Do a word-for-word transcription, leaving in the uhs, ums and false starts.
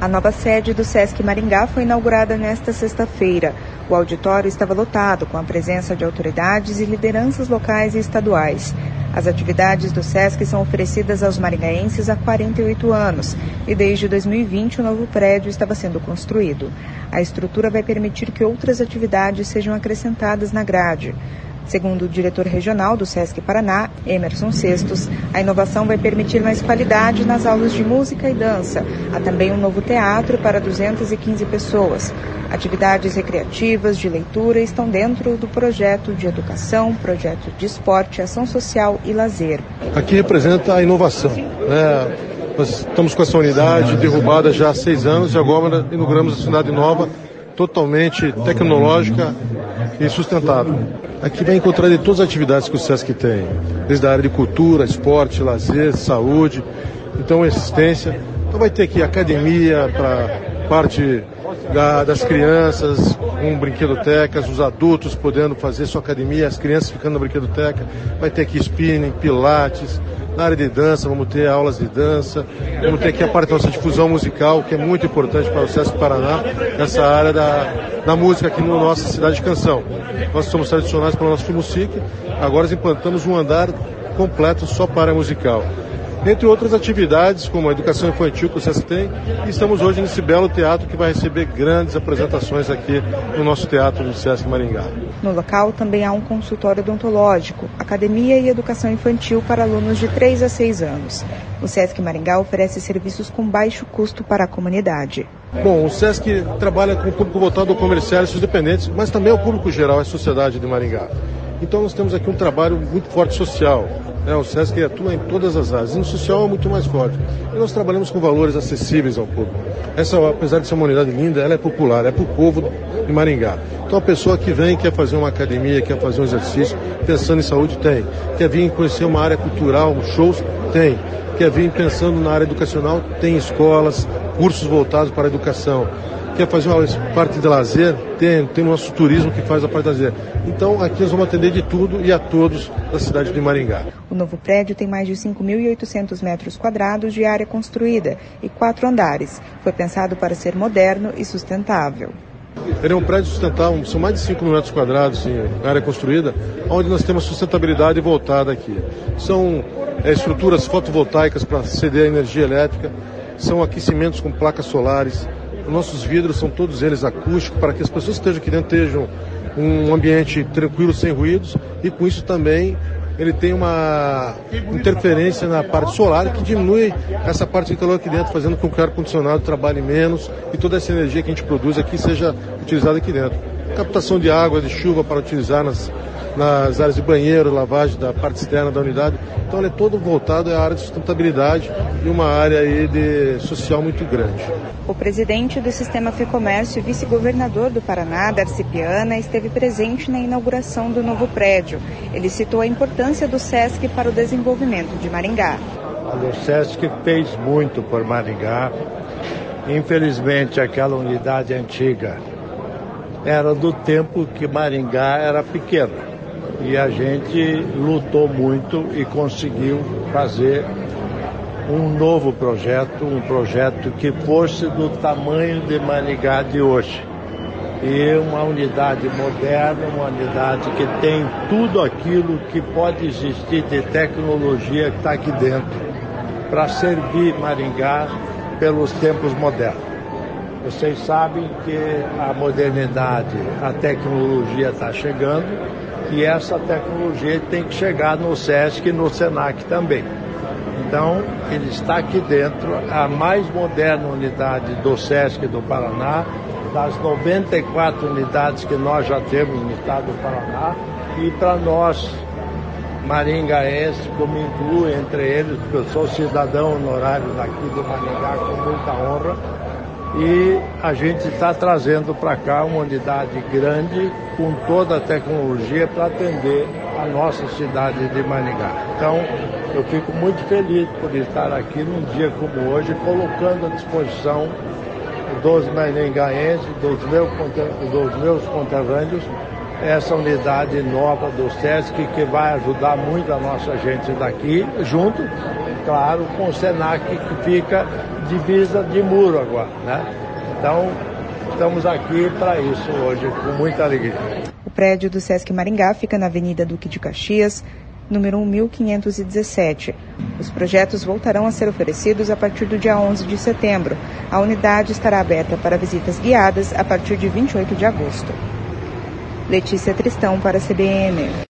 A nova sede do Sesc Maringá foi inaugurada nesta sexta-feira. O auditório estava lotado, com a presença de autoridades e lideranças locais e estaduais. As atividades do Sesc são oferecidas aos maringaenses há quarenta e oito anos e desde dois mil e vinte o novo prédio estava sendo construído. A estrutura vai permitir que outras atividades sejam acrescentadas na grade. Segundo o diretor regional do Sesc Paraná, Emerson Cestos, a inovação vai permitir mais qualidade nas aulas de música e dança. Há também um novo teatro para duzentas e quinze pessoas. Atividades recreativas, de leitura estão dentro do projeto de educação, projeto de esporte, ação social e lazer. Aqui representa a inovação, né? Nós estamos com essa unidade derrubada já há seis anos e agora inauguramos a cidade nova, totalmente tecnológica e sustentável. Aqui vai encontrar de todas as atividades que o Sesc tem, desde a área de cultura, esporte, lazer, saúde, então assistência. Então vai ter aqui academia para parte da, das crianças, com brinquedotecas, os adultos podendo fazer sua academia, as crianças ficando na brinquedoteca. Vai ter aqui spinning, pilates. Na área de dança, vamos ter aulas de dança, vamos ter aqui a parte da nossa difusão musical, que é muito importante para o Sesc Paraná, essa área da, da música aqui na nossa cidade de Canção. Nós somos tradicionais para o nosso FIMUSIC, agora implantamos um andar completo só para a área musical. Entre outras atividades, como a educação infantil que o Sesc tem, e estamos hoje nesse belo teatro que vai receber grandes apresentações aqui no nosso teatro do Sesc Maringá. No local também há um consultório odontológico, academia e educação infantil para alunos de três a seis anos. O Sesc Maringá oferece serviços com baixo custo para a comunidade. Bom, o Sesc trabalha com o público voltado ao comercial e seus dependentes, mas também ao público geral, à sociedade de Maringá. Então nós temos aqui um trabalho muito forte social. É, o Sesc atua em todas as áreas, e no social é muito mais forte. E nós trabalhamos com valores acessíveis ao público. Essa, apesar de ser uma unidade linda, ela é popular, é para o povo de Maringá. Então a pessoa que vem, quer fazer uma academia, quer fazer um exercício, pensando em saúde, tem. Quer vir conhecer uma área cultural, shows, tem. Quer vir pensando na área educacional, tem escolas, cursos voltados para a educação. Quer fazer uma parte de lazer, tem, tem o nosso turismo que faz a parte de lazer. Então aqui nós vamos atender de tudo e a todos da cidade de Maringá. O novo prédio tem mais de cinco mil e oitocentos metros quadrados de área construída e quatro andares. Foi pensado para ser moderno e sustentável. Ele é um prédio sustentável, são mais de cinco mil metros quadrados em área construída, onde nós temos sustentabilidade voltada aqui. São é, estruturas fotovoltaicas para ceder a energia elétrica, são aquecimentos com placas solares. Os nossos vidros são todos eles acústicos, para que as pessoas que estejam aqui dentro estejam um ambiente tranquilo, sem ruídos, e com isso também ele tem uma interferência na parte solar que diminui essa parte de calor aqui dentro, fazendo com que o ar-condicionado trabalhe menos e toda essa energia que a gente produz aqui seja utilizada aqui dentro. Captação de água, de chuva para utilizar nas, nas áreas de banheiro, lavagem da parte externa da unidade. Então ele é todo voltado à área de sustentabilidade e uma área aí de social muito grande. O presidente do Sistema Fecomércio e vice-governador do Paraná, Darcy Piana, esteve presente na inauguração do novo prédio. Ele citou a importância do Sesc para o desenvolvimento de Maringá. O Sesc fez muito por Maringá. Infelizmente, aquela unidade antiga era do tempo que Maringá era pequena. E a gente lutou muito e conseguiu fazer um novo projeto, um projeto que fosse do tamanho de Maringá de hoje. E uma unidade moderna, uma unidade que tem tudo aquilo que pode existir de tecnologia que está aqui dentro, para servir Maringá pelos tempos modernos. Vocês sabem que a modernidade, a tecnologia está chegando, e essa tecnologia tem que chegar no Sesc e no Senac também. Então, ele está aqui dentro, a mais moderna unidade do Sesc do Paraná, das noventa e quatro unidades que nós já temos no estado do Paraná, e para nós, maringaenses, como incluo entre eles, porque eu sou cidadão honorário daqui de Maringá com muita honra, e a gente está trazendo para cá uma unidade grande com toda a tecnologia para atender a nossa cidade de Maringá. Então, eu fico muito feliz por estar aqui num dia como hoje, colocando à disposição dos maringaenses, dos meus, dos meus conterrâneos, essa unidade nova do Sesc que vai ajudar muito a nossa gente daqui, junto claro, com o Senac, que fica divisa de muro agora, né? Então, estamos aqui para isso hoje, com muita alegria. O prédio do Sesc Maringá fica na Avenida Duque de Caxias, número mil quinhentos e dezessete. Os projetos voltarão a ser oferecidos a partir do dia onze de setembro. A unidade estará aberta para visitas guiadas a partir de vinte e oito de agosto. Letícia Tristão para a C B N.